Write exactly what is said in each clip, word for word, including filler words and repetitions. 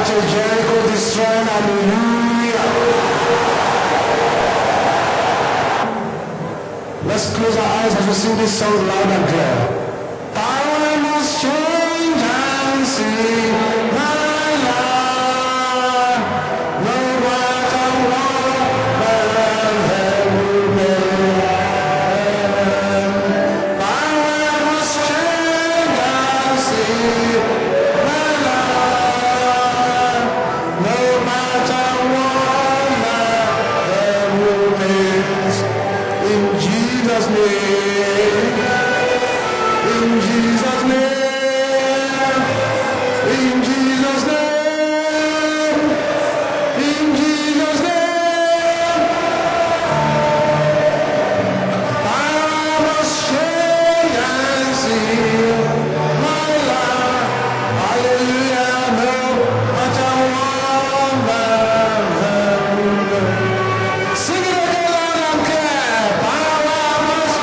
Shout a Jericho destroying hallelujah. Let's close our eyes as we sing this song loud and clear. Power must change and see my life. No matter what, wherever we may. Power must change and see my life. No matter what, wherever we may. In Jesus' name. In Jesus' name, in Jesus' name, in Jesus' name, I must change and see my life. Hallelujah, no matter what. Sing it again, Lord, and care. Power must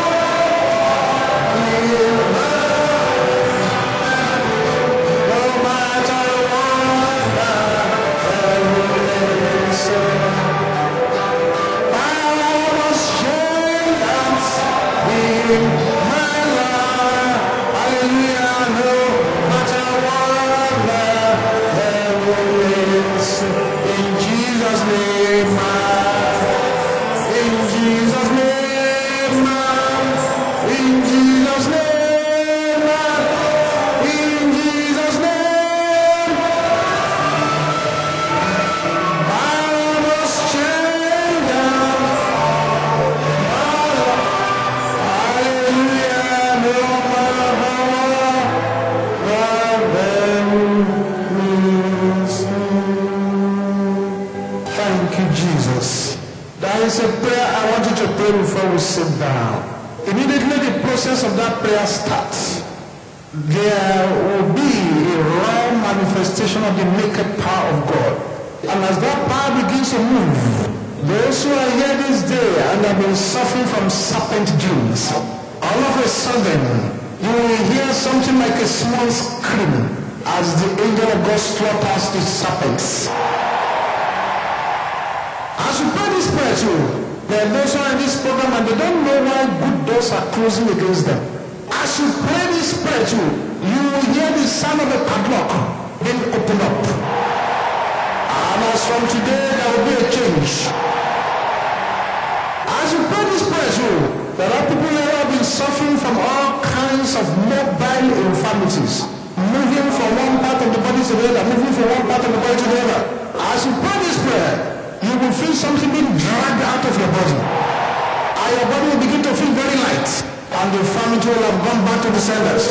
before we sit down. Immediately the process of that prayer starts. There will be a raw manifestation of the naked power of God. And as that power begins to move, those who are here this day and have been suffering from serpent dreams, all of a sudden you will hear something like a small scream as the angel of God slaughters the serpents. As you pray this prayer too, there are those who are in this program and they don't know why good doors are closing against them. As you pray this prayer too, you will hear the sound of a padlock being opened up. And as from today, there will be a change. As you pray this prayer too, there are people who have been suffering from all kinds of mobile infirmities, moving from one part of the body to the other, moving from one part of the body to the other. As you pray this prayer, you will feel something being dragged out of your body. And your body will begin to feel very light. And the infirmity will have gone back to the centers.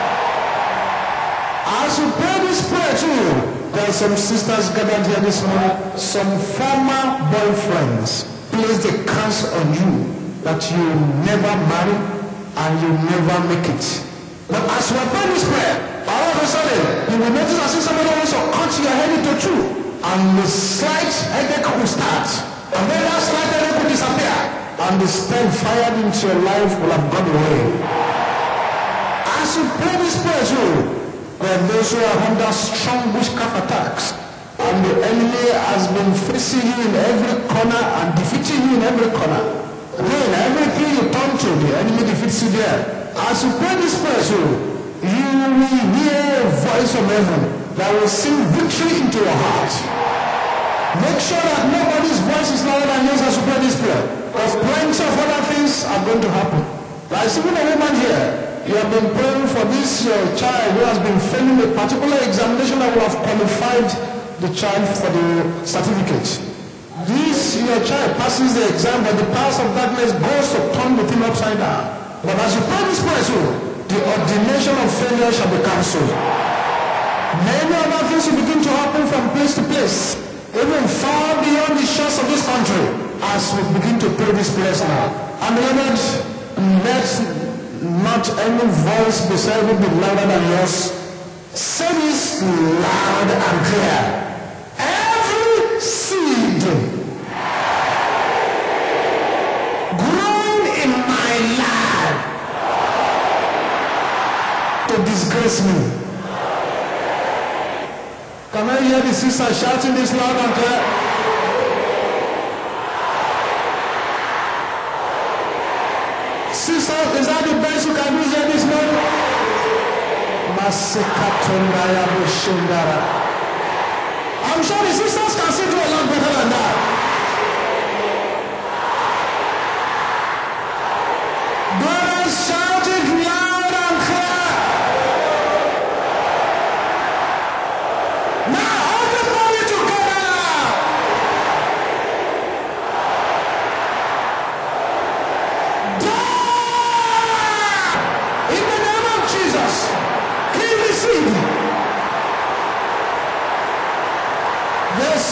As you pray this prayer too, there are some sisters gathered here this morning. Some former boyfriends place the curse on you that you never marry and you never make it. But as you pray this prayer, all of a sudden, you will notice as if somebody wants to cut your head into two. And the slight headache will start. And then that slight headache will disappear. And the spell fired into your life will have gone away. As you pray this prayer too, there are those who are under strong witchcraft attacks. And the enemy has been facing you in every corner and defeating you in every corner. Then everything you turn to, the enemy defeats you there. As you pray this prayer too, you will hear a voice from heaven that will sing victory into your heart. Make sure that nobody's voice is louder than yours as you pray this prayer. Because plenty of other things are going to happen. There is even a woman here. You have been praying for this your child who has been failing a particular examination that will have qualified the child for the certificate. This your child passes the exam, but the powers of darkness goes to turn the thing upside down. But as you pray this prayer too, the ordination of failure shall be cancelled. Many other things will begin to happen from place to place, even far beyond the shores of this country, as we begin to pray this prayer now. And beloved, let not any voice beside you be louder than yours. Say this loud and clear. Every seed grown in my life to disgrace me, Can I hear the sister shouting this loud and clear? Sister, is that the best you can do here this morning? I'm sure the sisters can still do a lot better than that. Brothers, shout it loud and clear. Now, everybody together. Die! In the name of Jesus, heal the seed. Yes.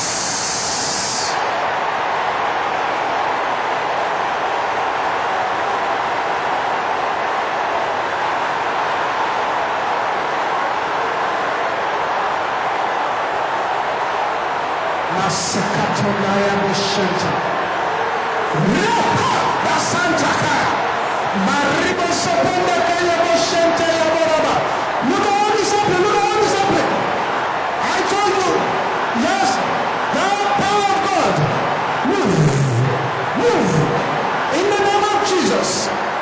Masakatonaya Moshenta. Rapa Basantaka. Maribo Soponda Kaya Moshenta Yaboraba. Look at all this happening. Look at all this happening. I told you. Yes. The power of God. Move. Move. In the name of Jesus.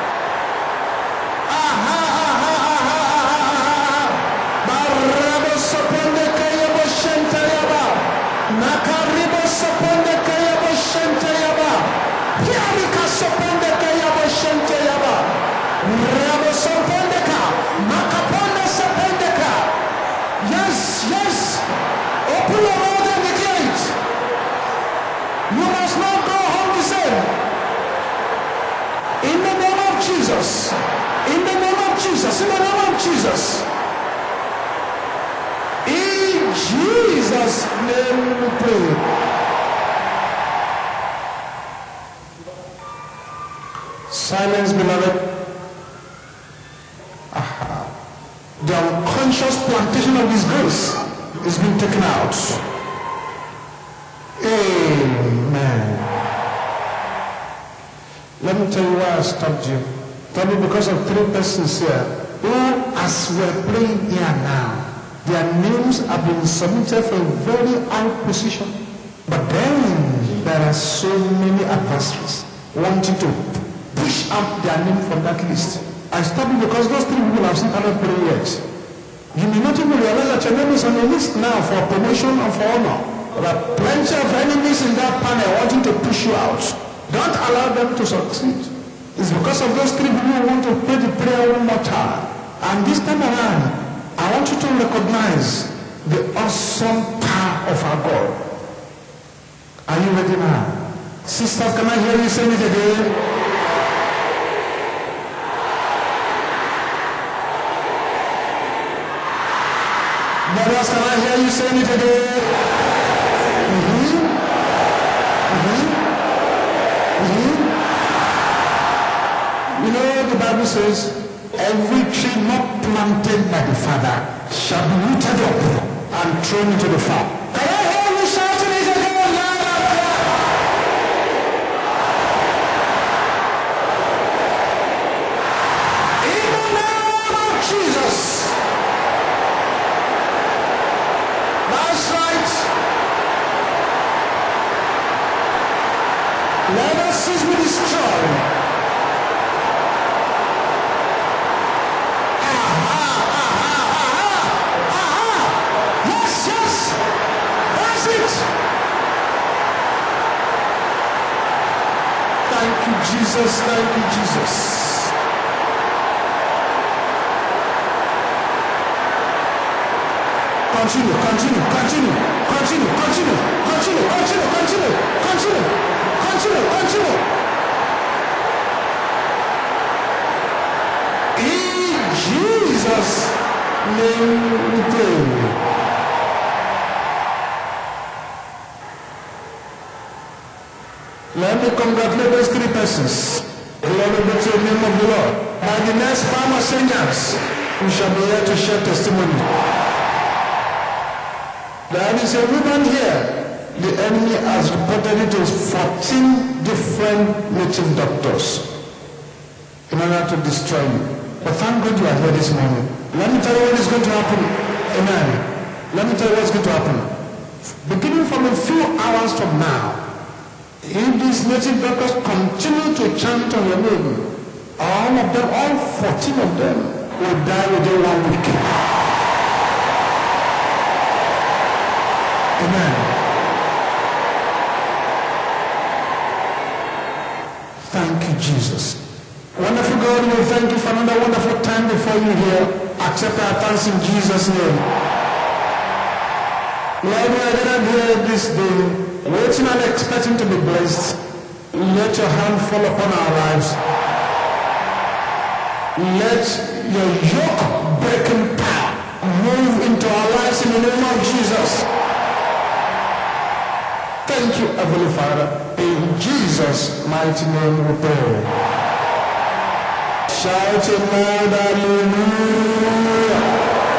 Aha, aha, aha, aha, aha. Maribo Soponda Kaya Moshenta Yaba. Nakaribo Soponda Kaya Moshenta Yaba. Yarika Soponda Kaya Moshenta Yaba. Rabo Soponda Ka. Makaponda Soponda Ka. Yes, yes. Open your mouth and declare it. You must not go home the same. In the name of Jesus. In the name of Jesus. In the name of Jesus. In Jesus' name we pray. Silence, beloved. Aha. The unconscious plantation of His grace is being taken out. Amen. Let me tell you why I stopped you. Probably because of three persons here who, as we're praying here now, their names have been submitted for a very high position. But then there are so many adversaries wanting to push out their name from that list. I stopped you because those three people have seen cannot pray yet. You may not even realize that your name is on the list now for promotion and for honor. There are plenty of enemies in that panel wanting to push you out. Don't allow them to succeed. It's because of those three people who want to pray the prayer one more time. And this time around, I want you to recognize the awesome power of our God. Are you ready now? Sisters, can I hear you say it again? Brothers, can I hear you saying it again? Mm-hmm. Mm-hmm. Mm-hmm. You know, the Bible says, every tree not planted by the Father shall be rooted up and thrown into the fire. Can I hear you shouting it again loud and clear? In the name of Jesus. That's right. Let us cease be destroyed. Thank you, Jesus. Thank you, Jesus. Continue, continue, continue, continue, continue, continue, continue, continue, continue, continue, continue. In Jesus' name we pray. Let me congratulate those three persons. Glory be to the name of the Lord. By the next farmer singers, we shall be here to share testimony. There is a woman here. The enemy has reported it to fourteen different native doctors in order to destroy you. But thank God you are here this morning. Let me tell you what is going to happen. Amen. Let me tell you what's going to happen. Beginning from a few hours from now, if these native doctors continue to chant on your name, all of them, all fourteen of them, will die within one week. Amen. Thank you, Jesus. Wonderful God, we thank you for another wonderful time before you here. Accept our thanks in Jesus' name. Lord, we are gathered here this day, waiting and expecting to be blessed. Let your hand fall upon our lives. Let your yoke breaking power move into our lives in the name of Jesus. Thank you, Heavenly Father. In Jesus' mighty name we pray. Shout a loud hallelujah.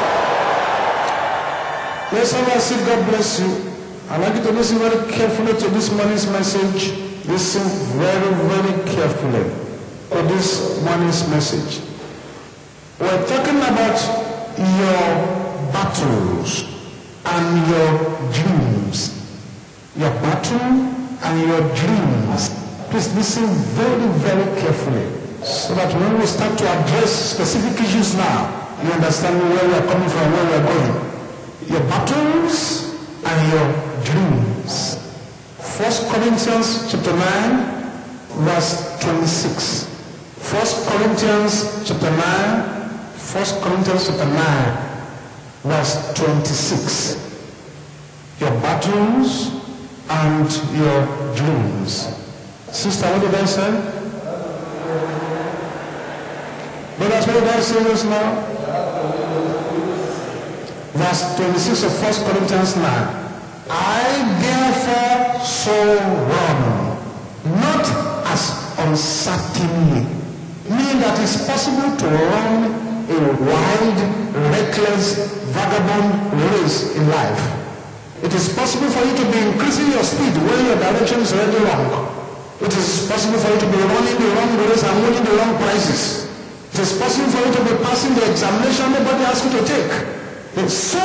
Let's have a seat. God bless you. I'd like you to listen very carefully to this morning's message. Listen very, very carefully to this morning's message. We're talking about your battles and your dreams. Your battle and your dreams. Please listen very, very carefully so that when we start to address specific issues now, you understand where we are coming from, where we are going. Your battles and your dreams. First Corinthians chapter nine, verse twenty-six. First Corinthians chapter nine, First Corinthians chapter nine, verse twenty-six. Your battles and your dreams. Sister, what did I say? Brothers, what did I say just now? Verse twenty-six of First Corinthians nine. I therefore so run, not as uncertainly, meaning that it's possible to run a wild, reckless, vagabond race in life. It is possible for you to be increasing your speed when your direction is already wrong. It is possible for you to be running the wrong race and winning the wrong prizes. It is possible for you to be passing the examination nobody asked you to take. But so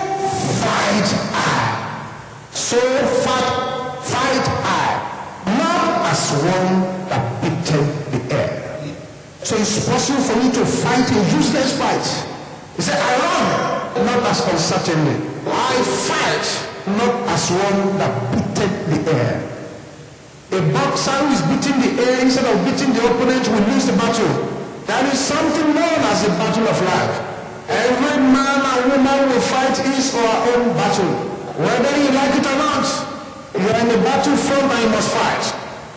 fight I. So fight, fight I. Not as one that beateth the air. So it's possible for me to fight a useless fight. He said, I run, not as uncertainly. I fight, not as one that beateth the air. A boxer who is beating the air instead of beating the opponent will lose the battle. That is something known as the battle of life. Every man and woman will fight his or her own battle. Whether you like it or not, you are in the battlefront and you must fight.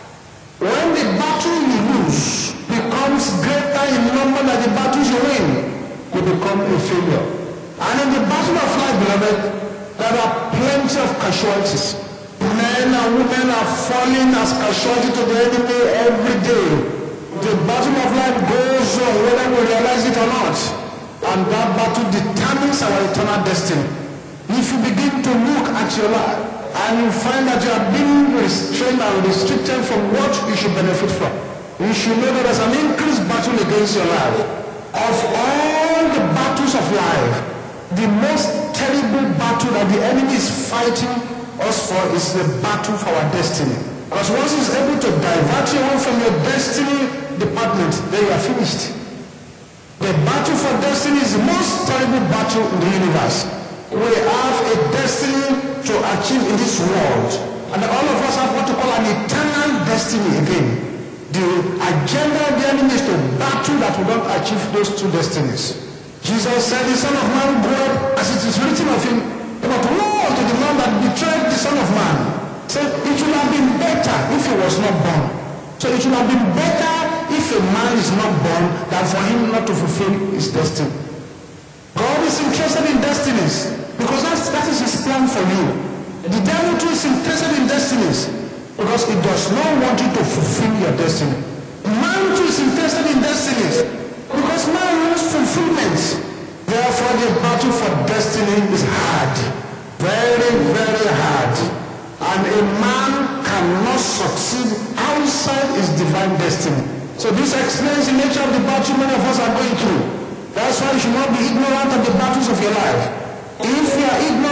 When the battle you lose becomes greater in number than the battles you win, you become a failure. And in the battle of life, beloved, there are plenty of casualties. Men and women are falling as casualty to the enemy every day. The battle of life goes on whether we realize it or not. And that battle determines our eternal destiny. If you begin to look at your life and you find that you are being restrained and restricted from what you should benefit from, you should know that there's an increased battle against your life. Of all the battles of life, the most terrible battle that the enemy is fighting us for is the battle for our destiny. Because once he's able to divert you away from your destiny department, then you are finished. The battle for destiny is the most terrible battle in the universe. We have a destiny to achieve in this world. And all of us have what to call an eternal destiny again. The agenda of the enemy is to battle that we don't achieve those two destinies. Jesus said, the Son of Man grew up as it is written of him. But woe to the man that betrayed the Son of Man. So it would have been better if he was not born. So it would have been better if a man is not born than for him not to fulfill his destiny. God is interested in destinies because that's, that is his plan for you. The devil too is interested in destinies because he does not want you to fulfill your destiny. Man too is interested in destinies because man wants fulfillment. Therefore the battle for destiny is hard. Very, very hard. And a man cannot succeed outside his divine destiny. So this explains the nature of the battle many of us are going through. That's why you should not be ignorant of the battles of your life. If you are ignorant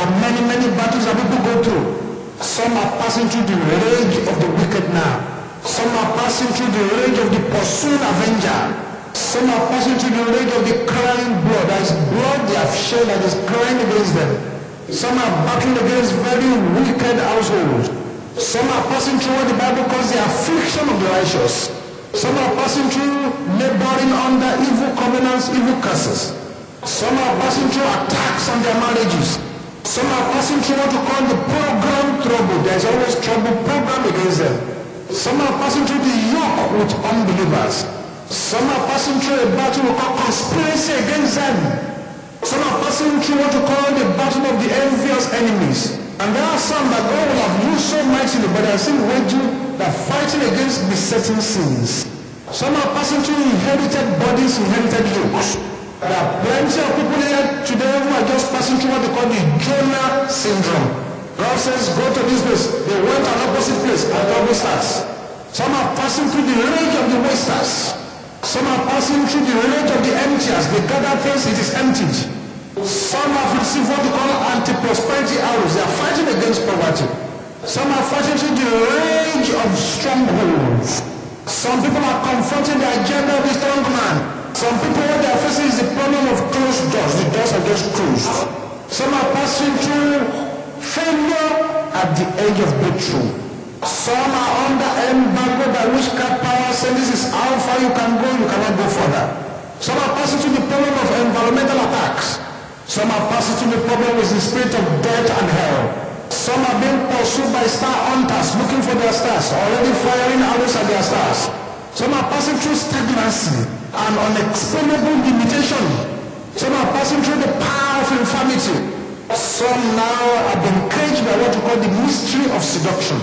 are many, many battles that people go through. Some are passing through the rage of the wicked now. Some are passing through the rage of the pursuing avenger. Some are passing through the rage of the crying blood. There is blood they have shed that is crying against them. Some are battling against very wicked households. Some are passing through what the Bible calls the affliction of the righteous. Some are passing through laboring under evil covenants, evil curses. Some are passing through attacks on their marriages. Some are passing through what we call the program trouble. There is always trouble program against them. Some are passing through the yoke with unbelievers. Some are passing through a battle we call conspiracy against them. Some are passing through what we call the battle of the envious enemies. And there are some that God will have used so mightily, but they are still waging, that fighting against besetting sins. Some are passing through inherited bodies, inherited yokes. There are plenty of people here today who are just passing through what they call the Jonah syndrome. God says, go to this place. They went to an opposite place at double stars. Some are passing through the rage of the wasters. Some are passing through the rage of the emptiers. They gather things, it is emptied. Some have received what we call anti-prosperity arrows. They are fighting against poverty. Some are fighting through the rage of strongholds. Some people are confronting the agenda of the strong man. Some people, what they are facing is the problem of closed doors. The doors are just closed. Some are passing through failure at the edge of breakthrough. Some are under embargo by witchcraft power, saying this is how far you can go, you cannot go further. Some are passing through the problem of environmental attacks. Some are passing through the problem with the spirit of death and hell. Some are being pursued by star hunters looking for their stars, already firing arrows at their stars. Some are passing through stagnancy and unexplainable limitation. Some are passing through the power of infirmity. Some now have been caged by what we call the mystery of seduction.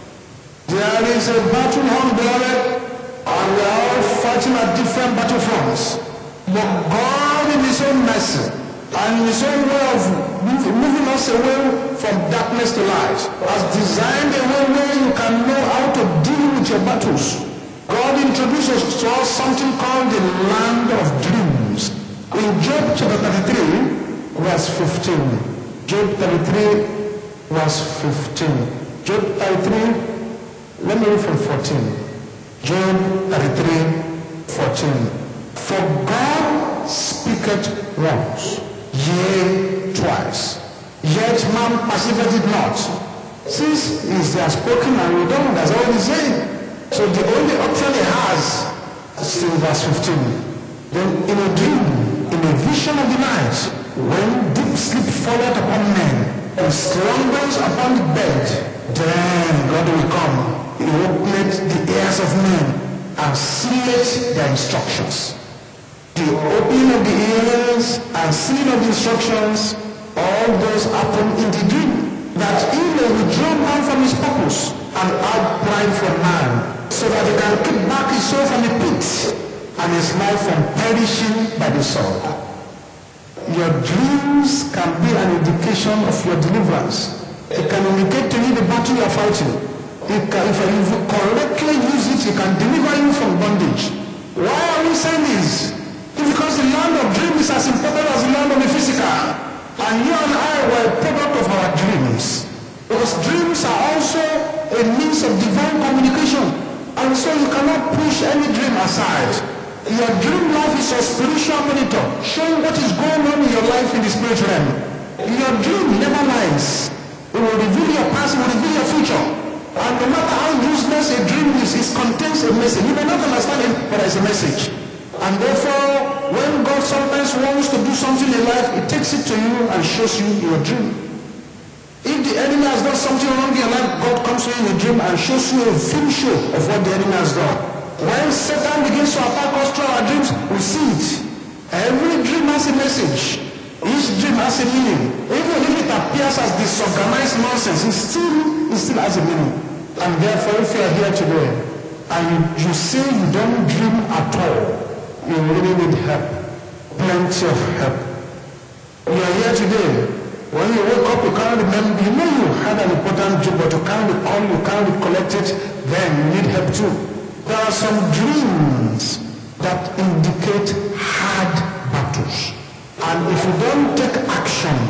There is a battle on beloved, and we are all fighting at different battlefronts. But God in His own mercy, and in His own way of moving us away from darkness to light, has designed a way where you can know how to deal with your battles. God introduces to us something called the land of dreams. In Job chapter thirty-three, verse fifteen. Job thirty-three, verse fifteen. Job thirty-three, let me read from fourteen. Job thirty-three, fourteen. For God speaketh once, yea, twice, yet man perceiveth it not. Since he has spoken and we don't, that's all he's saying. So the only option he has is still verse fifteen. Then in a dream, in a vision of the night, when deep sleep falleth upon men, and slumbers upon the bed, then God will come. He openeth the ears of men and sealeth their instructions. The opening of the ears and sealing of the instructions, all those happen in the dream, that he may withdraw man from his purpose and add pride from man, so that he can keep back his soul from the pit and his life from perishing by the sword. Your dreams can be an indication of your deliverance. It can indicate to you the battle you are fighting. It can, if you correctly use it, it can deliver you from bondage. Why are we saying this? It's because the land of dreams is as important as the land of the physical. And you and I were a product of our dreams. Because dreams are also a means of divine communication. And so you cannot push any dream aside. Your dream life is your spiritual monitor, showing what is going on in your life in the spiritual realm. Your dream never lies. It will reveal your past, it will reveal your future. And no matter how useless a dream is, it contains a message. You may not understand it, but there is a message. And therefore, when God sometimes wants to do something in life, He takes it to you and shows you your dream. If the enemy has done something wrong in your life, God comes to you in a dream and shows you a film show of what the enemy has done. When Satan begins to attack us through our dreams, we see it. Every dream has a message. Each dream has a meaning. Even if it appears as disorganized nonsense, it still, it still has a meaning. And therefore, if you are here today and you, you say you don't dream at all, you really need help. Plenty of help. You are here today. When you wake up, you can't remember. You know you had an important job, but you can't recall, you can't recollect it. Then you need help too. There are some dreams that indicate hard battles. And if you don't take action,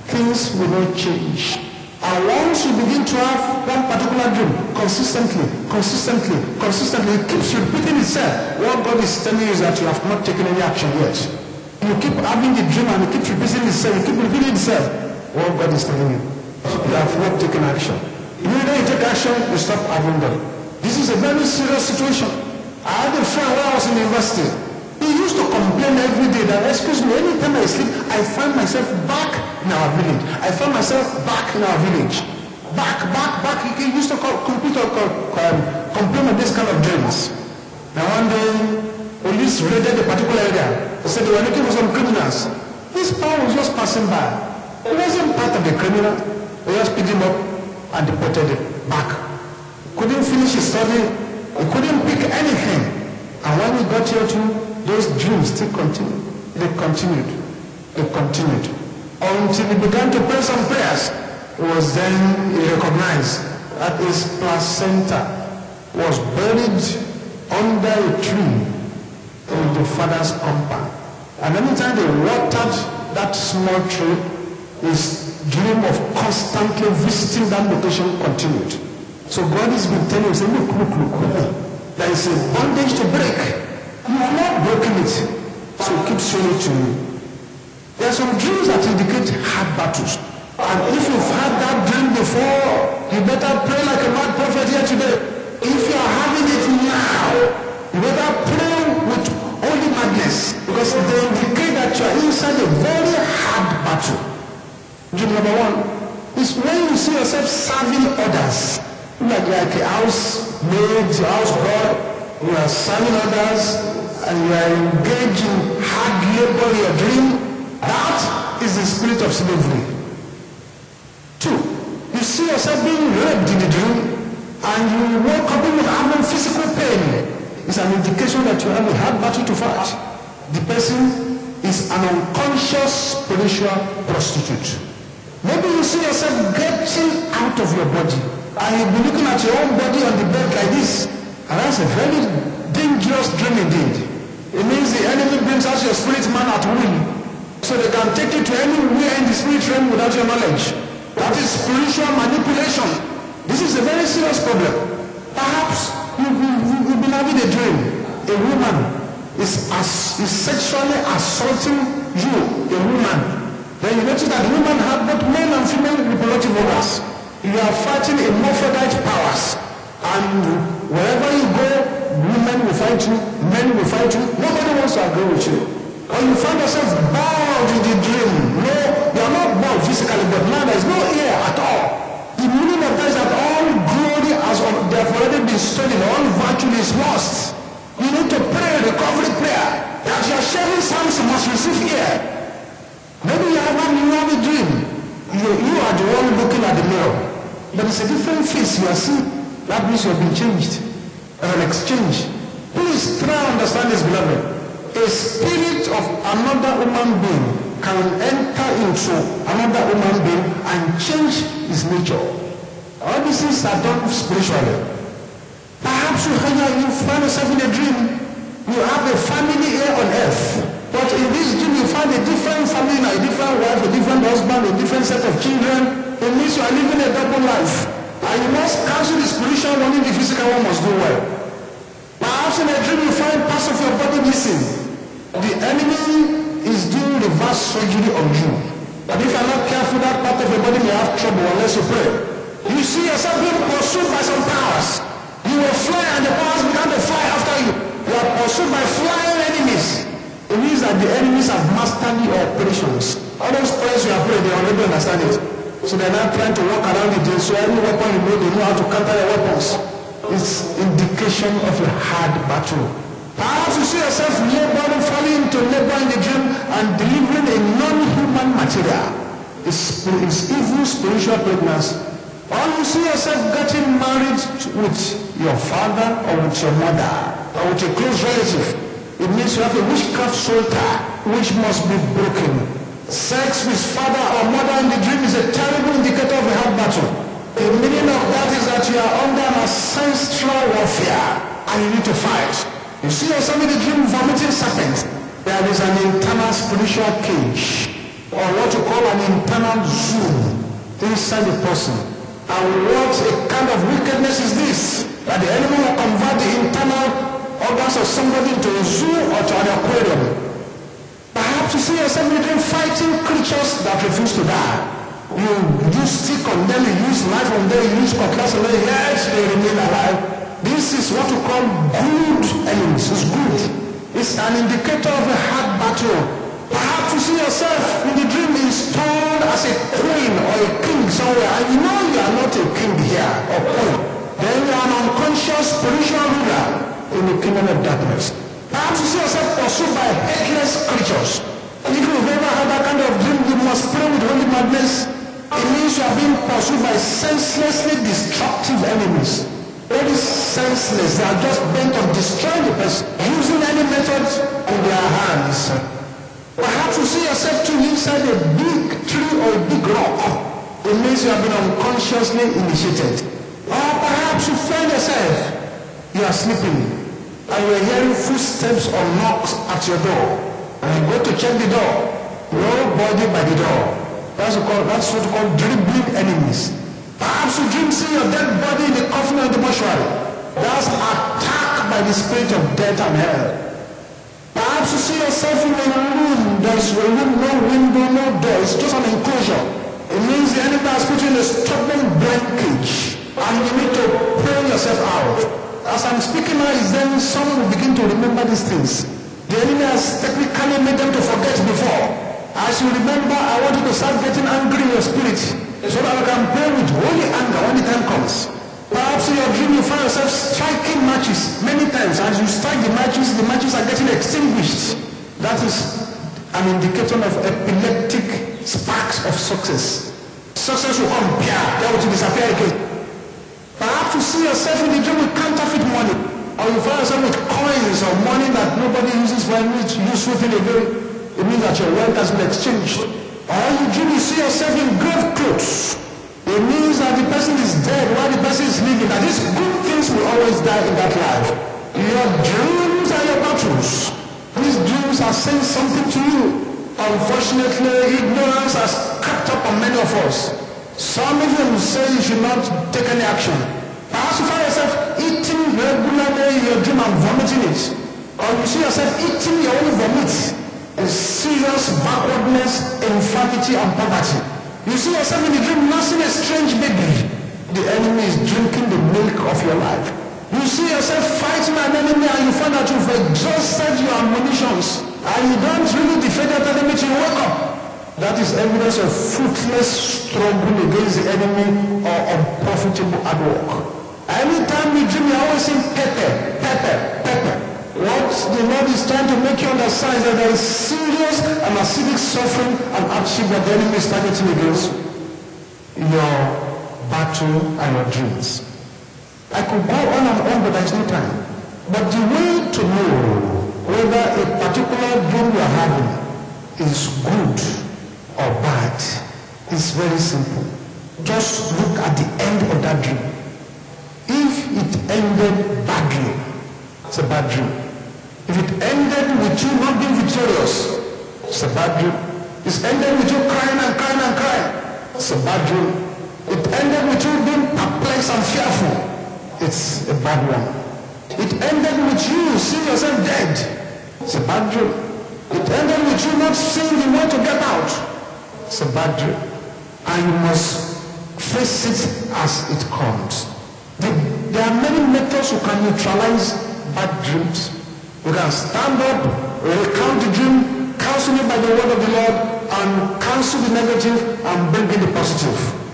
things will not change. And once you begin to have one particular dream consistently, consistently, consistently, it keeps repeating itself. What God is telling you is that you have not taken any action yet. You keep having the dream and it keeps repeating itself, it keeps repeating itself. What God is telling you, you have not taken action. Immediately you take action, you stop having them. This is a very serious situation. I had a friend when I was in university. He used to complain every day that, excuse me, anytime I sleep, I find myself back in our village. I find myself back in our village. Back, back, back. He used to call, compete or call, um, complain of this kind of dreams. Now one day, police raided a particular area. They said they were looking for some criminals. This power was just passing by. He wasn't part of the criminal. They just picked him up and deported him back. Couldn't finish his study. He couldn't pick anything. And when he got here too, those dreams still continued. They continued. They continued. Until he began to pray some prayers. It was then he recognized that his placenta was buried under a tree in the father's compound. And anytime they watered that small tree, his dream of constantly visiting that location continued. So God has been telling him, look, look, look, look. There is a bondage to break. You have not broken it, so keep showing it to you. There are some dreams that indicate hard battles. And if you've had that dream before, you better pray like a mad prophet here today. If you are having it now, you better pray with holy madness, because they indicate that you are inside a very hard battle. Dream number one is when you see yourself serving others, like, like a housemaid, house boy. You are serving others and you are engaged in hard labor in your dream. That is the spirit of slavery. Two, you see yourself being raped in the dream and you wake up with having physical pain. It's an indication that you have a hard battle to fight. The person is an unconscious spiritual prostitute. Maybe you see yourself getting out of your body and you'll be looking at your own body on the bed like this. And that's a very dangerous dream indeed. It means the enemy brings out your spirit man at will. So they can take you to anywhere in the spirit realm without your knowledge. That is spiritual manipulation. This is a very serious problem. Perhaps you, you, you, you've been having a dream. A woman is, as, is sexually assaulting you, a woman. Then you notice that the woman has both male and female reproductive organs. You are fighting hermaphrodite powers. And wherever you go, women will fight you, men will fight you, nobody wants to agree with you. Or you find yourself bound in the dream. No, you are not bound physically, but now there is no ear at all. The meaning of that is that all glory has already been stolen, all virtue is lost. You need to pray a recovery prayer. As you are sharing psalms, you must receive ear. Maybe you have one, you have a dream. You, you are the one looking at the mirror. But it's a different face you are seeing. That means you have been changed. As an exchange. Please try to understand this, beloved. A spirit of another human being can enter into another human being and change his nature. All these things are done spiritually. Perhaps you, you find yourself in a dream. You have a family here on earth. But in this dream you find a different family, a different wife, a different husband, a different set of children. It means you are living a double life. And you must cancel the spiritual one, the physical one must do well. Perhaps in a dream you find parts of your body missing. The enemy is doing reverse surgery on you. But if you are not careful, that part of your body may have trouble unless you pray. You see yourself being pursued by some powers. You will fly and the powers begin to fly after you. You are pursued by flying enemies. It means that the enemies have mastered your operations. All those prayers you are praying, they already understand it. So they're not trying to walk around the day. So any weapon you know, they know how to counter your weapons. It's indication of a hard battle. Perhaps you see yourself laboring, falling into labor in the dream and delivering a non-human material. It's, it's evil spiritual pregnancy. Or you see yourself getting married with your father or with your mother or with a close relative. It means you have a witchcraft soul tie which must be broken. Sex with father or mother in the dream is a terrible indicator of a hard battle. The meaning of that is that you are under an ancestral warfare and you need to fight. You see yourself in the dream vomiting serpents. There is an internal spiritual cage. or what you call an internal zoo inside the person. And what a kind of wickedness is this? That the enemy will convert the internal organs of somebody into a zoo or to an aquarium. Perhaps you see yourself between fighting creatures that refuse to die. You use stick on them, you use knife on them, you use cutlass on them, yet they remain alive. This is what we call good enemies. It's good. It's an indicator of a hard battle. Perhaps you see yourself in the dream installed as a queen or a king somewhere, and you know you are not a king here or queen. Then you are an unconscious spiritual ruler in the kingdom of darkness. Perhaps you see yourself pursued by headless creatures. And if you've ever had that kind of dream, you must pray with holy madness. It means you are being pursued by senselessly destructive enemies. What is senseless? They are just bent on destroying the person, using any method in their hands. Perhaps you see yourself too inside a big tree or a big rock. It means you have been unconsciously initiated. Or perhaps you find yourself, you are sleeping, and you are hearing footsteps or knocks at your door. And you go to check the door. Nobody by the door. That's what, call, that's what we call dribbling enemies. Perhaps you dream see your dead body in the coffin of the mortuary. That's attack by the spirit of death and hell. Perhaps you see yourself in a room. There's a room, no window, no door. It's just an enclosure. It means the enemy has put you in a stubborn blank cage. And you need to pull yourself out. As I'm speaking now, is then some will begin to remember these things. The enemy has technically made them to forget before. As you remember, I want you to start getting angry in your spirit, so that you can pray with holy anger when the time comes. Perhaps in your dream you find yourself striking matches many times. As you strike the matches, the matches are getting extinguished. That is an indicator of epileptic sparks of success. Success will come, yeah, that will disappear again. Perhaps you see yourself in the dream with counterfeit money, or you find yourself with coins or money that nobody uses for any useful thing again. It means that your wealth has been exchanged. Or you dream you see yourself in grave clothes. It means that the person is dead while the person is living. That these good things will always die in that life. Your dreams are your battles. These dreams are saying something to you. Unfortunately, ignorance has crept up on many of us. Some of them say you should not take any action. Perhaps you find yourself eating regularly in your dream and vomiting it. Or you see yourself eating your own vomit. A serious backwardness, infirmity, and poverty. You see yourself in the dream nursing a strange baby. The enemy is drinking the milk of your life. You see yourself fighting an enemy and you find that you've exhausted your ammunitions and you don't really defeat that enemy till you wake up. That is evidence of fruitless struggle against the enemy or unprofitable hard work. Anytime you dream, you're always saying pepper, pepper, pepper. What the Lord is trying to make you understand is that there is serious and acidic suffering and hardship that the enemy is targeting against your battle and your dreams. I could go on and on, but there is no time. But the way to know whether a particular dream you are having is good or bad is very simple. Just look at the end of that dream. If it ended badly, it's a bad dream. If it ended with you not being victorious, it's a bad dream. It's ended with you crying and crying and crying, it's a bad dream. It ended with you being perplexed and fearful, it's a bad one. It ended with you seeing yourself dead, it's a bad dream. It ended with you not seeing the way to get out, it's a bad dream. And you must face it as it comes. There are many methods you can neutralize bad dreams. You can stand up, recount the dream, counsel it by the word of the Lord, and cancel the negative and bring in the positive.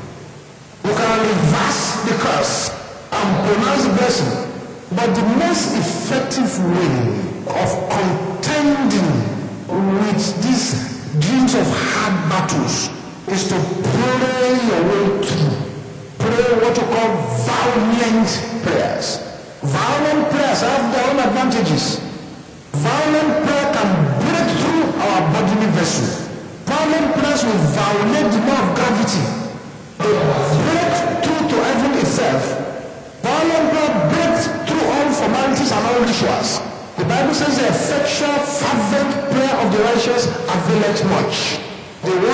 You can reverse the curse and pronounce the blessing. But the most effective way of contending with these dreams of hard battles is to pray your way through. Pray what you call valiant prayers. Violent prayers have their own advantages. Violent prayer can break through our bodily vessel. Violent prayers will violate the law of gravity. They break through to heaven itself. Violent prayer breaks through all formalities and all rituals. The Bible says the effectual, fervent prayer of the righteous availeth much. The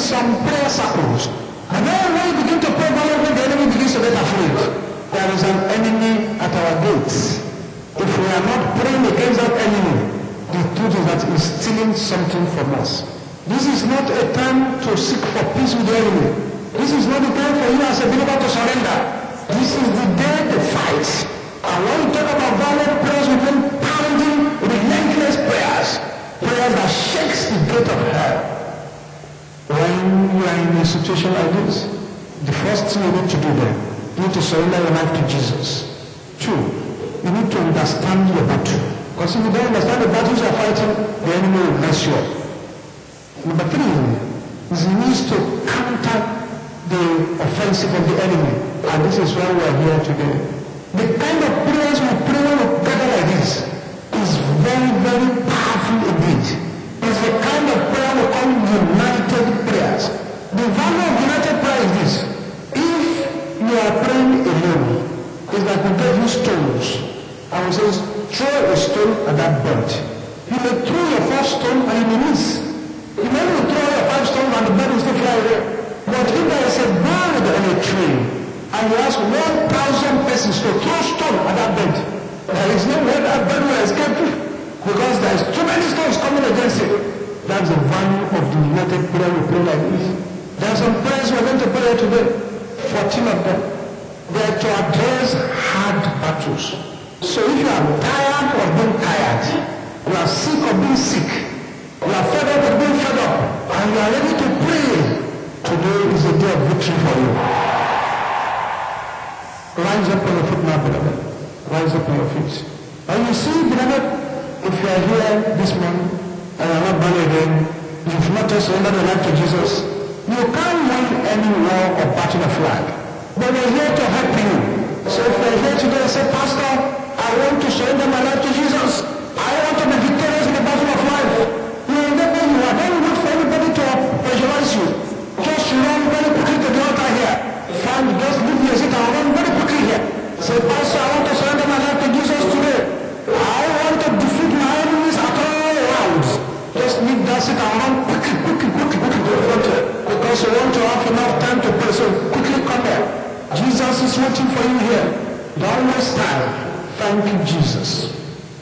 some prayer circles. And then when you begin to pray violently, the enemy begins to get afraid. There is an enemy at our gates. If we are not praying against that enemy, the truth is that he's stealing something from us. This is not a time to seek for peace with the enemy. This is not the time for you as a believer to surrender. This is the day to fight. And when you talk about violent prayers, we mean pounding, relentless prayers. Prayers that shakes the gate of hell. When you are in a situation like this, the first thing you need to do then, you need to surrender your life to Jesus. Two, you need to understand your battle. Because if you don't understand the battles you are fighting, the enemy will mess you up. Number three is he needs to counter the offensive of the enemy. And this is why we are here today. The kind of prayers we pray when we gather like this is very, very powerful indeed. It's the kind of prayer we call united prayers. The value of united prayer is this. If you are praying alone, it's like we give you stones. And we say, throw a stone at that bird. You may throw your first stone and you may miss. You may even throw your five stones and the bird will still fly away. But if there is a bird on a tree, and you ask one thousand persons to throw stone at that bird, there is no way that bird will escape because there is too many stones coming against it. That's the value of the united prayer we pray like this. There are some prayers we're going to pray today, fourteen of them. They are to address hard battles. So if you are tired of being tired, you are sick of being sick, you are fed up of being fed up, and you are ready to pray, today is a day of victory for you. Rise up on your feet now, beloved. Rise up on your feet. And you see, beloved, if you are here this morning and you are not born again, you've not just surrendered your life to Jesus, you can't win any war or battle of flag. But we're here to help you. So if you're here today and say, Pastor, I want to surrender my life to Jesus. I want to be victorious in the battle of life. You will never you are. Don't wait for anybody to pressurize you. Just run very quickly to the altar here. Find, just leave your seat and run very quickly here. Say, Pastor, I want to surrender my life to Jesus today. I want to defeat my enemies at all rounds. Just leave that seat and run quickly, quickly, quickly, quickly to the front here. Because you want to have enough time to pray. So quickly come here. Jesus is waiting for you here. Don't waste time. Thank you, Jesus.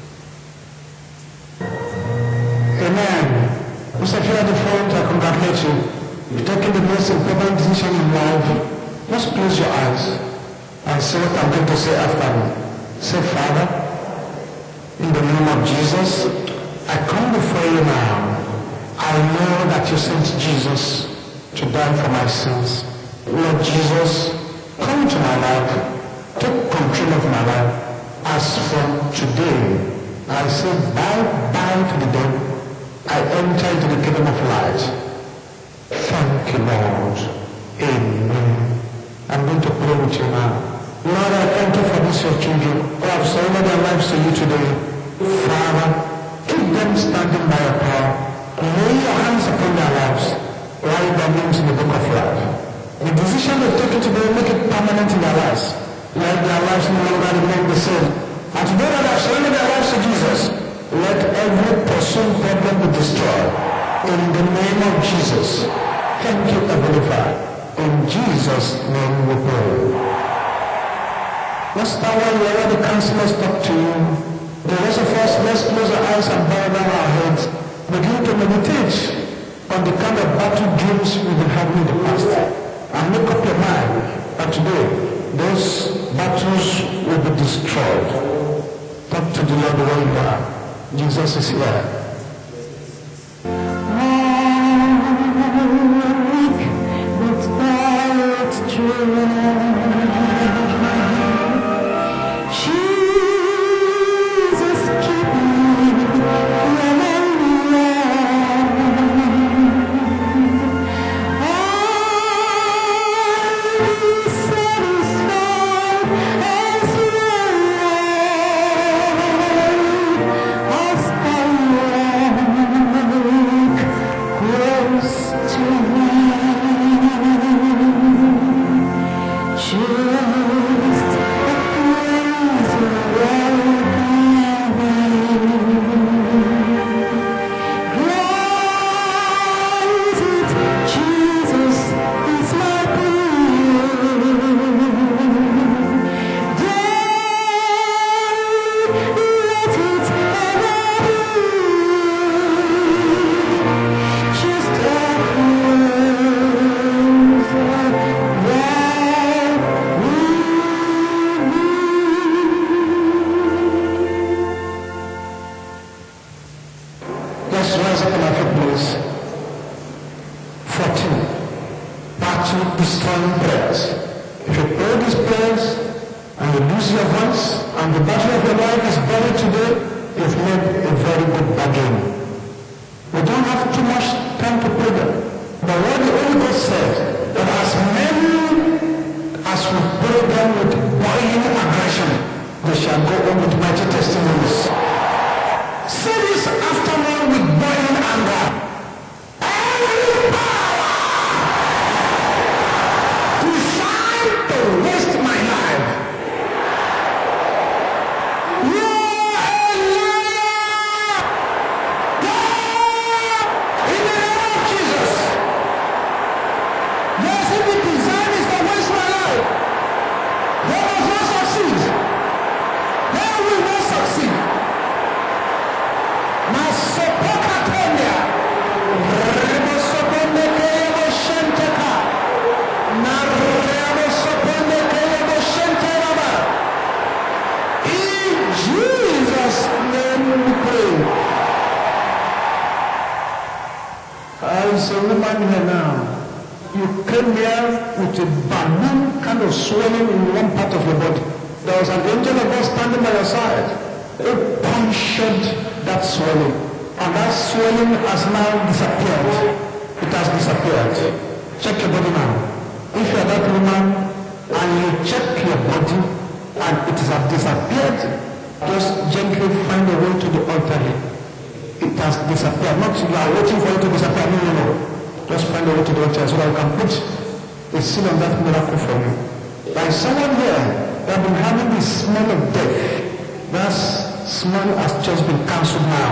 Amen. Mister If you're at the front, I congratulate you. You've taken the most important decision in life. Just close your eyes and say what I'm going to say after me. Say, Father, in the name of Jesus, I come before you now. I know that you sent Jesus to die for my sins. Lord Jesus, come to my life. Take control of my life. As from today, I say bye-bye to the devil. I enter into the kingdom of light. Thank you, Lord. Amen. I'm going to pray with you now. Lord, I thank you for these your children who have surrendered their lives to you today. Father, keep them standing by your power. Lay your hands upon their lives. Write their names in the book of life. The decision they've taken today, make it permanent in their lives. Let their lives no longer remain the same. And today that I've surrendered their lives to Jesus, let every pursuing problem be destroyed. In the name of Jesus. Thank you, Heavenly Father. In Jesus' name we pray. Let's start while you already counselors talk to you. The rest of us, let's close our eyes and bow down our heads. Begin to meditate on the kind of battle dreams we've been having in the past. And make up your mind that today, those battles will be destroyed. Talk to the Lord where you are. Jesus is here. Satisfied as you are. second half of place. fourteen. Battle destroying prayers. If you pray these prayers and you lose your voice and the battle of your life is buried today, you've made a very good bargain. We don't have too much time to pray them. But what the Holy Ghost said, that as many as we pray them with boiling aggression, they shall go on with mighty testimonies. Say this afternoon with boiling anger. Every power designed to waste my life, you are a liar. God, in the name of Jesus. Yes, if the design is to waste my life, they must not succeed. They will not succeed. Masopokatonia, Remosoponekeyeboshenteka, Naremosoponekeyeboshenteraba. In Jesus' name we pray. There is a woman here now. You came here with a balloon kind of swelling in one part of your body. There was an angel of God standing by your side. It punctured that swelling. And that swelling has now disappeared. It has disappeared. Check your body now. If you are that woman and you check your body and it has disappeared, just gently find a way to the altar here. It has disappeared. Not you are waiting for it to disappear. No, no, no. Just find a way to the altar so that we can put a seal on that miracle for you. There is someone here that has been having the smell of death. That smell has just been cancelled now.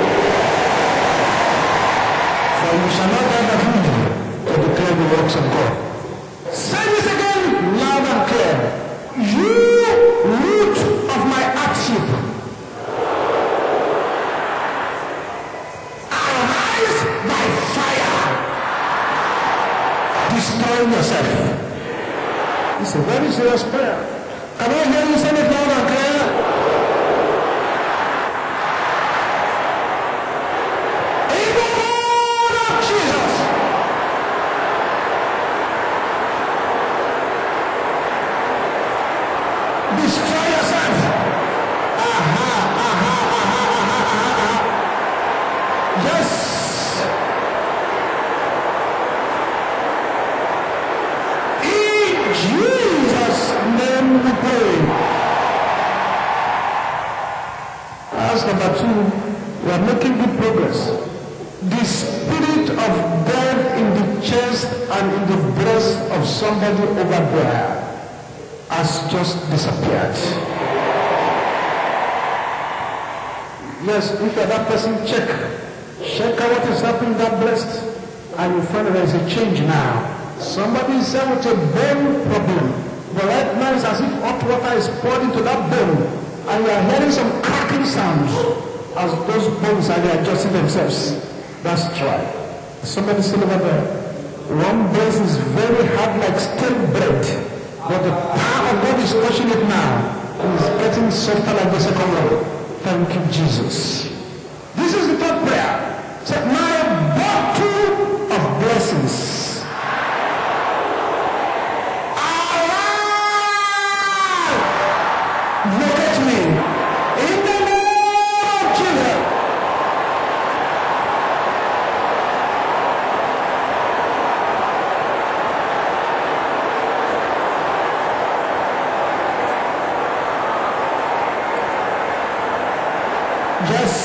For you shall not die but live to declare the works of God. Say this again loud and clear. You root of my hardship, arise by fire. Destroy yourself. It's a very serious prayer. Can I hear you say it loud and clear? In the name of Jesus. Destroy yourself. Aha, aha, aha, aha, aha. Yes. Jesus' name we pray. As number two, we are making good progress. The spirit of death in the chest and in the breast of somebody over there has just disappeared. Yes, if you are that person, check. Check out what is happening in that breast and you find that there is a change now. Somebody is there with a bone problem, but right now it's as if hot water is poured into that bone, and you are hearing some cracking sounds as those bones are adjusting themselves. That's right. Somebody still over there. One breast is very hard like stale bread, but the power of God is touching it now, and it's getting softer like the second one. Thank you, Jesus. This is the third prayer. Say, my bottle of blessings. Locate me in the name of Jesus. Yes.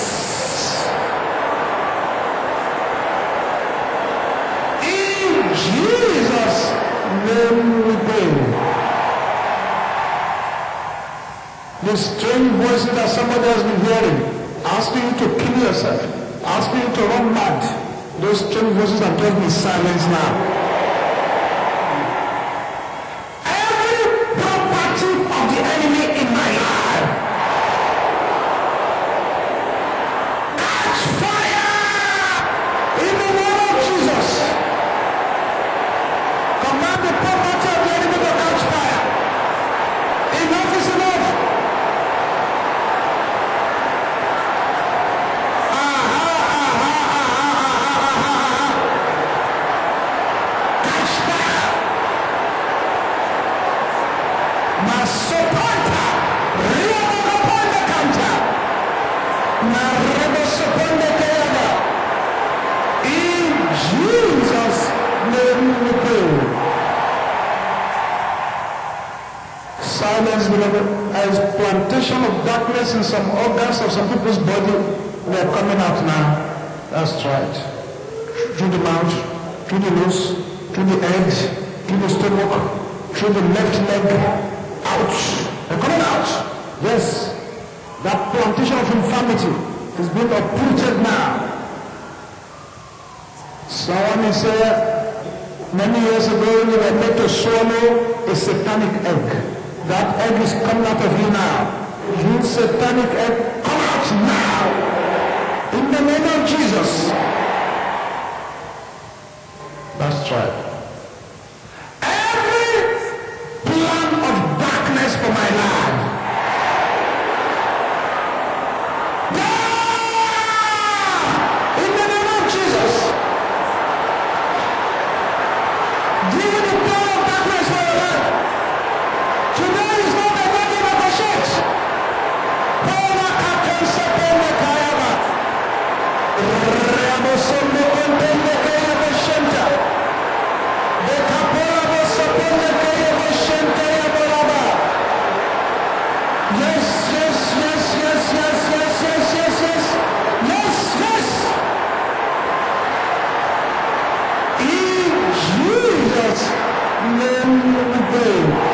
In Jesus' name we pray. The strange voices that somebody has been hearing, asking you to kill yourself, asking you to run mad, those strange voices have just been silenced now. Every property of the enemy in my life, catch fire in the name of Jesus. Command the property of the enemy to catch fire. Enough is enough. Aha, aha, aha, Jesus' name we pray. Silence, beloved, as plantation of darkness in some organs of some people's body, they are coming out now. That's right. Through the mouth, through the nose, through the head, through the stomach, through the left leg, out. They're coming out. Yes. That plantation of infirmity is being uprooted now. Someone is here, many years ago, you were made to swallow a satanic egg. That egg is coming out of you now. You satanic egg, come out now. In the name of Jesus. That's right. Every plan of darkness for my life. Yeah! In the name of Jesus. Give me the plan of darkness for your life. Today is not the day to negotiate. Paula Kakense Pele Kayaba. Rabosondo Ontende Kayaba Shenta. De Kapora Bosopende Kayaba Shenta Yabolaba. Yes, yes, yes, yes, yes, yes, yes, yes, yes. Yes, yes. In Jesus' name we pray.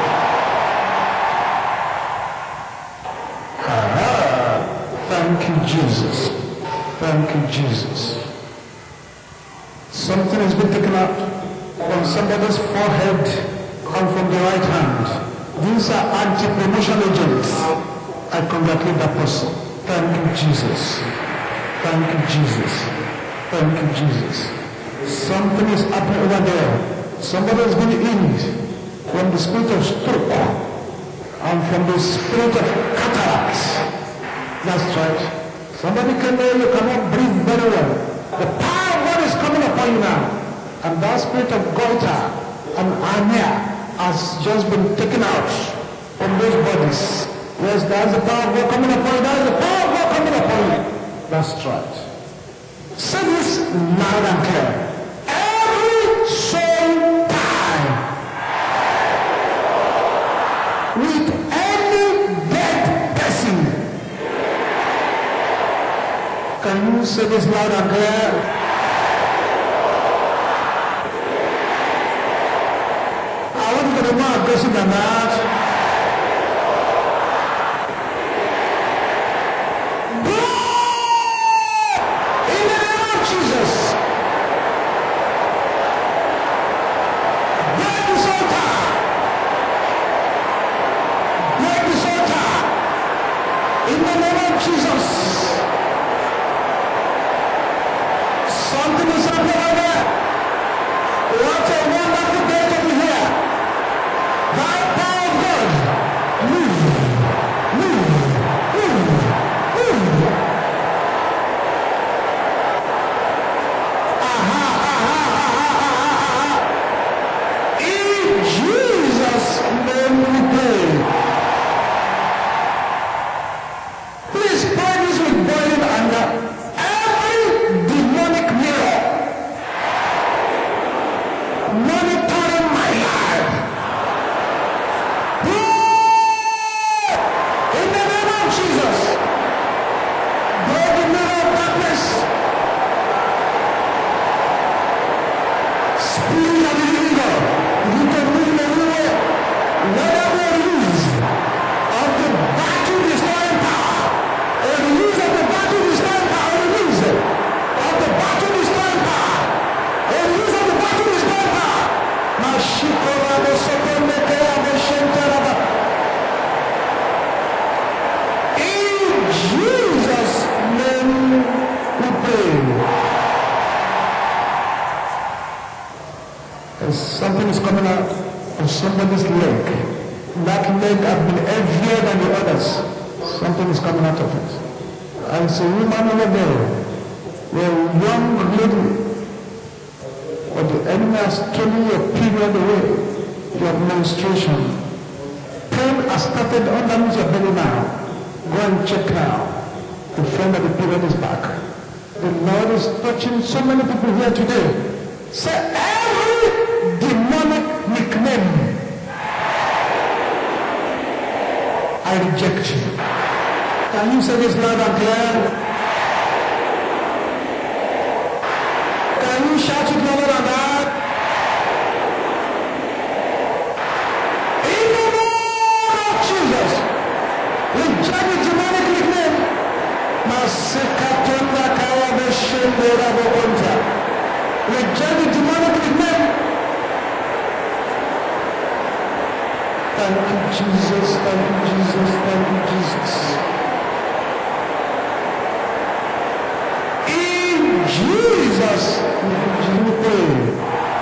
Thank you, Jesus. Thank you, Jesus. Something has been taken out from somebody's forehead and from the right hand. These are anti-promotion agents. I congratulate that person. Thank you, Jesus. Thank you, Jesus. Thank you, Jesus. Something is happening over there. Somebody has been healed from the spirit of stroke and from the spirit of cataracts. That's right. Somebody can know you cannot breathe very well. The power of God is coming upon you now. And that spirit of goiter and hernia has just been taken out from those bodies. Yes, there's the power of God coming upon you. There's the power of God coming upon you. That's right. Say this loud and clear. Every soul tie with any dead person. Can you say this loud and clear? I want you to be more aggressive than that. In the name of Jesus. Break this altar. Break this altar. In the name of Jesus. Something is happening over there. What a wonderful day to be here. By the power of God. Move. Move. Move. Move. Aha, aha, aha, aha, aha. In Jesus' name we pray. Please pray this with boiling anger. Monitoring my life. In the name of Jesus. Break the mirror of darkness. Spirit of the living God. You can move everywhere. Whatever release of the battle destroying power. A release of the battle destroying power. A release of the battle destroying power. A release of the battle destroying power. In Jesus' name we pray. As something is coming out of somebody's leg. That leg has been heavier than the others. Something is coming out of it. And it's a woman over there. A young lady. But the enemy has stolen your period away, your menstruation. Pain has started underneath your belly now. Go and check now. The friend of the period is back. The Lord is touching so many people here today. Say every demonic nickname, I reject you. Can you say this loud and clear? Can you shout it louder than that? In the name of Jesus, reject the demonic nickname. Masekatunda kaya beshendera bokonta. Reject the demonic nickname. Thank you, Jesus. Thank you, Jesus. Thank you, Jesus. In Jesus' name we pray.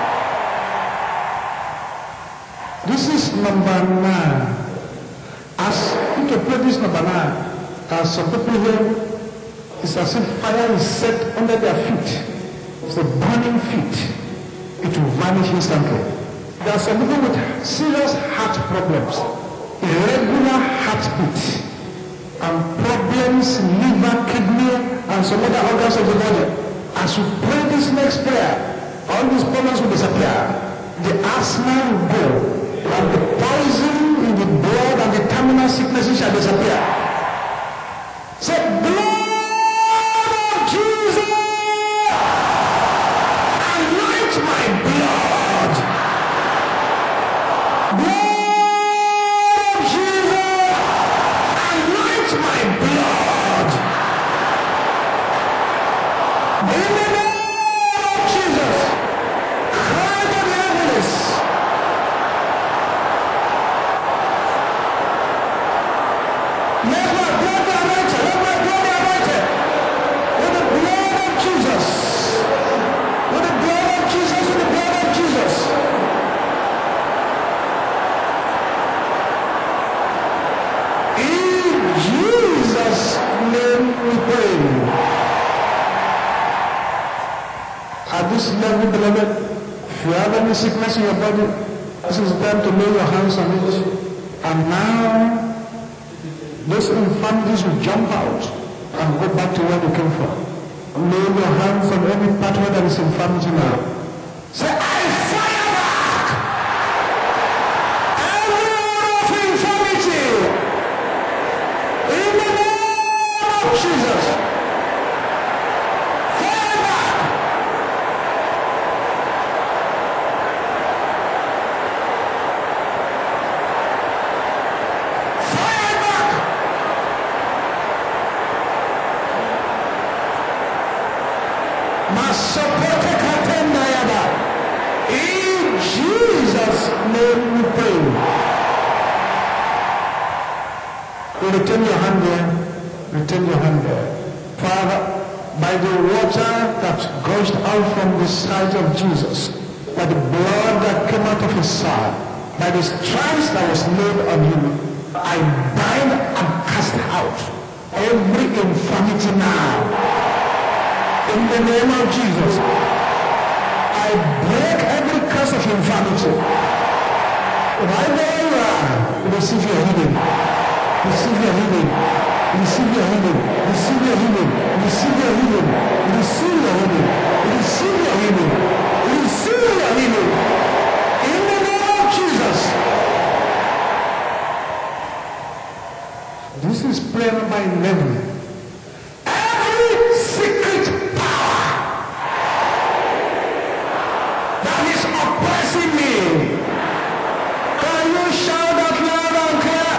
This is number nine. As you can pray this number nine, as some people here, it's as if fire is set under their feet. It's a burning feet. It will vanish instantly. There are some people with serious heart problems, irregular heartbeat, and problems, liver, kidney, and some other organs of the body. As you pray this next prayer, all these problems will disappear. The asthma will go, and the poison in the blood and the terminal sicknesses shall disappear. Say, blood of Jesus, anoint my blood. Blood of Jesus, anoint my blood. In the name of Jesus, cry to the heavens. Let my blood be anointed. Let my blood be anointed. With the blood of Jesus. With the blood of Jesus. With the blood of Jesus. In Jesus' name we pray. At this level, beloved, if you have any sickness in your body, this is the time to lay your hands on it. And now, those infirmities will jump out and go back to where they came from. Lay your hands on any part where there is infirmity now. Say, I fire back every order of infirmity in the name of Jesus. Fire back. Fire back. Masopote katenda yaba. In Jesus' name we pray. You return your hand there. Return your hand there. Father, by the water that gushed out from the side of Jesus, by the blood that came out of his side, by the stripes that was laid on him, I bind and cast out every infirmity now. In the name of Jesus, I break every curse of infirmity. Right there you are, receive your healing. Receive your healing. Receive your healing. Receive your healing. Receive your healing. Receive your healing. Receive your healing. Receive your healing. In the name of Jesus. This is prayer number eleven. Every secret power that is oppressing me, can you shout out loud and clear?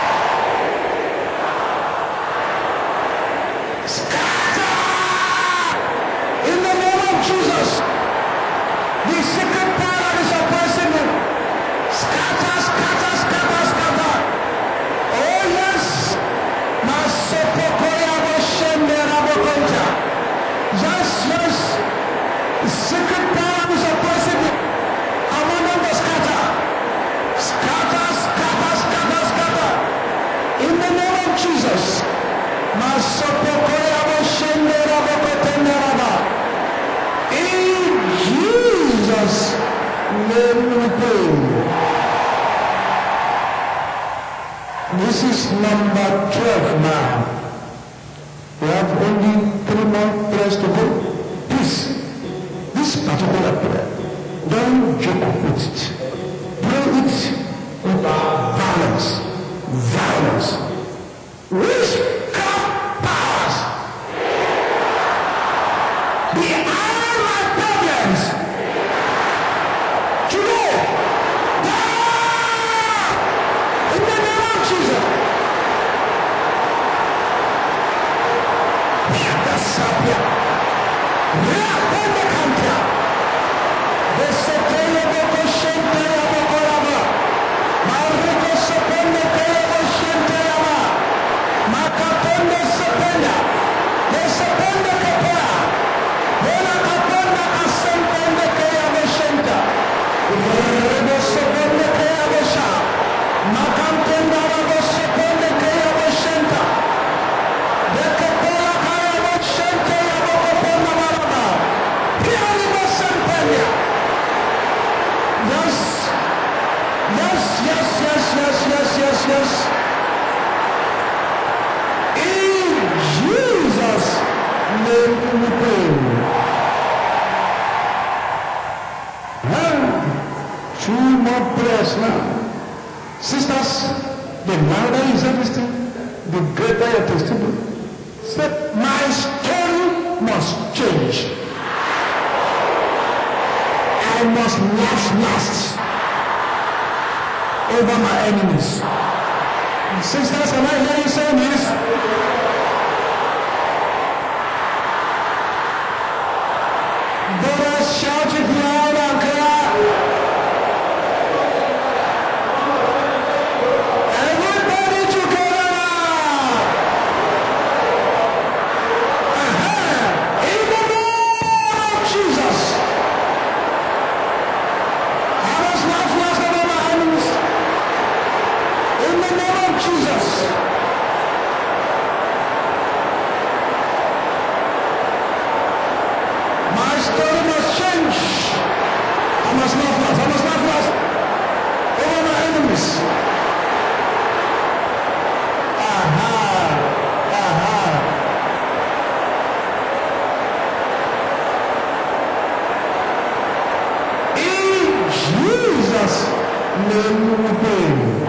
Scatter! In the name of Jesus. The secret power that is oppressing me, scatter, scatter, scatter, scatter. Oh yes. Masopokoya boshendera bokonta. Yes, yes. The secret power is oppressing me. I want them to scatter. Scatter, scatter, scatter, scatter. In the name of Jesus. Masopokoya boshendera bokotendera ba. In Jesus' name we pray. This is number twelve now. We have only three more prayers to go. Please, this particular prayer, yes, yes, yes, yes, yes, yes. In Jesus' name we pray. Well, two more prayers now. Sisters, the louder is everything, the greater your testimony. Say, my story must change. I must last, last over my enemies. Sisters, am I hearing you saying this? Brothers, shout it loud and clear. Everybody together. Uh-huh. In the name of Jesus. I must not last over my enemies. In the name of Jesus. My story must change. I must not last. I must not last over my enemies. Aha. Aha. In Jesus' name we pray.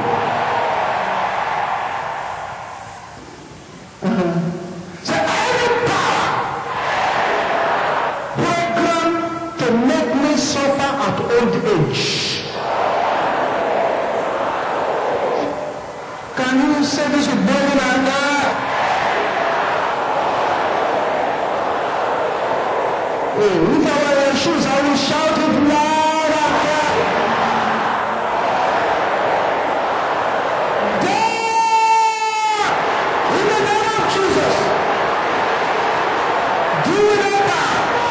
So every power program to make me suffer at old age. Can you say this with burning anger? Oh, if I wear your shoes, I will shout it loud and clear. There! In the name of Jesus. Do it now.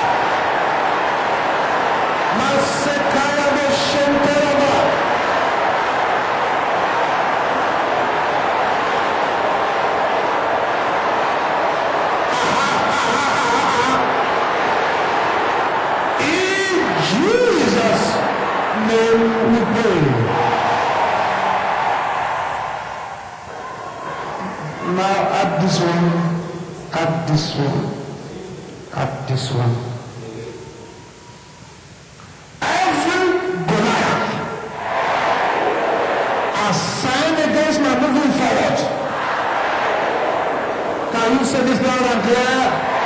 Masekaya Moshenteraba. In Jesus' name we pray. Now add this one, add this one, add this one. Every Goliath assigned against my moving forward. Can you say this loud and clear?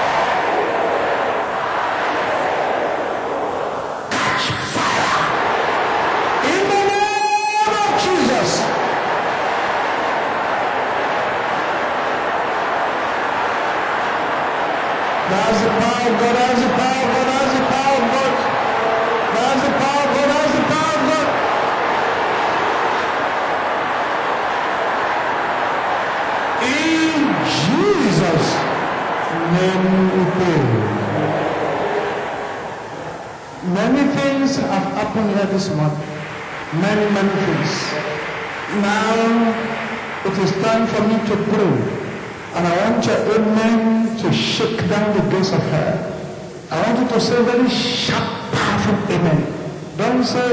Catch fire. In the name of Jesus. That's the power of God, that's the power of God, that's the power of God. That's the power of God, that's the power of God. In Jesus' name we pray. Many things have happened here this month. Many, many things. Now it is time for me to pray. And I want your amen to shake down the gates of hell. I want you to say very sharp, powerful amen. Don't say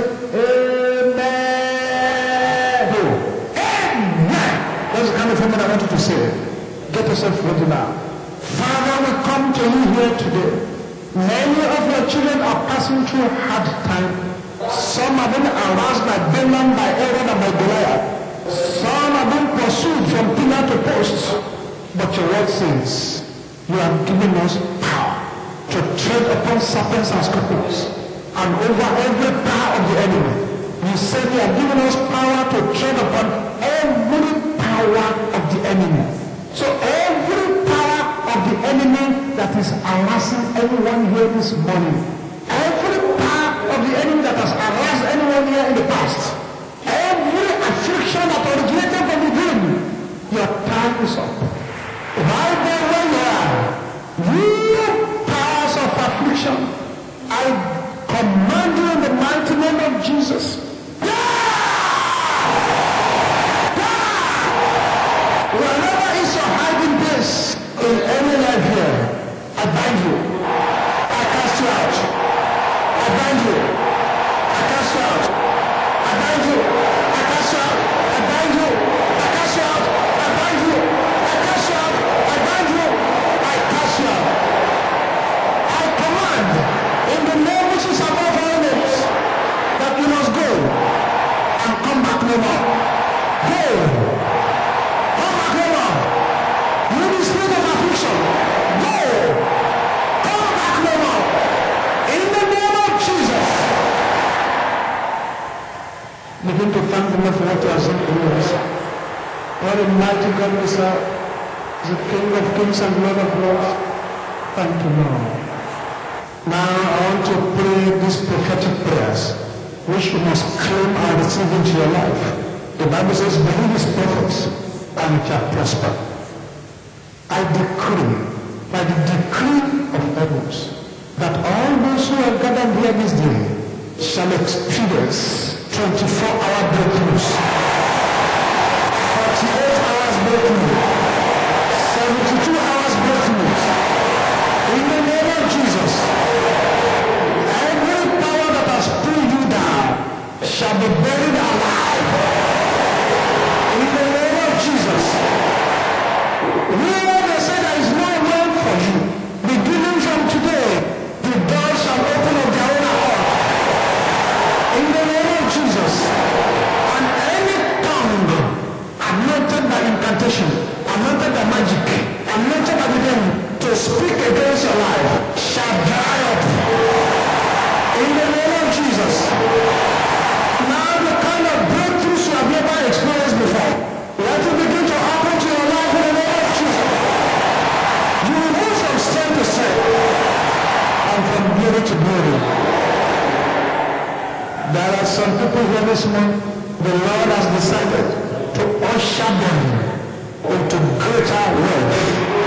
amen. No. Amen. That's the kind of amen I want you to say. Get yourself ready now. Father, we come to you here today. Many of your children are passing through hard time. Some have been harassed by Balaam, by Aaron, and by Goliath. Some have been pursued from pillar to post. But your word says, you have given us power to tread upon serpents and scorpions and over every power of the enemy. You said you have given us power to tread upon every power of the enemy. So every power of the enemy that is harassing anyone here this morning, every power of the enemy that has harassed anyone here in the past, every affliction that originated from the dream, your time is up. Right there where you are, you powers of affliction, I command you in the mighty name of Jesus. Die! Die! Wherever is your hiding place in any life here, I bind you. I cast you out. I bind you. I cast you out. I bind you. I cast you out. What a mighty God we serve. The King of kings and Lord of lords. Thank you, Lord. Now I want to pray these prophetic prayers, which you must claim and receive into your life. The Bible says, believe his prophets, and it shall prosper. I decree, by the decree of heavens, that all those who are gathered here this day shall experience twenty-four hour breakthroughs, forty-eight hours breakthrough, seventy-two hours breakthroughs. In the name of Jesus, every power that has pulled you down shall be buried alive. In the name of Jesus. Where they say there is no way for you, beginning from today, the doors shall open of their own accord. In the name of Jesus. And any tongue anointed by incantation, anointed by magic, anointed by the devil to speak against your life shall dry up. In the name of Jesus. Now the kind of breakthroughs you have never experienced before, let it begin to happen to your life in the name of Jesus. You will move from strength to strength and from glory to glory. There are some people here this morning, the Lord has decided to usher them into greater wealth.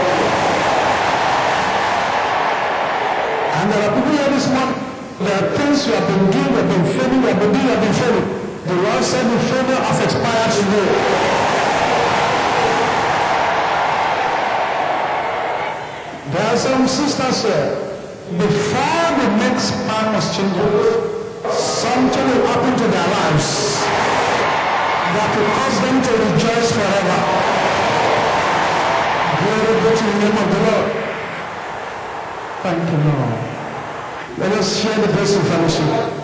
And there are people here this morning, there are things you have been doing, you have been failing, you have been doing, you have been failing. The Lord said the failure has expired today. There are some sisters here, before the next man was changing, something will happen to their lives that will cause them to rejoice forever. Glory be to the name of the Lord. Thank you, Lord. Let us share the grace of fellowship.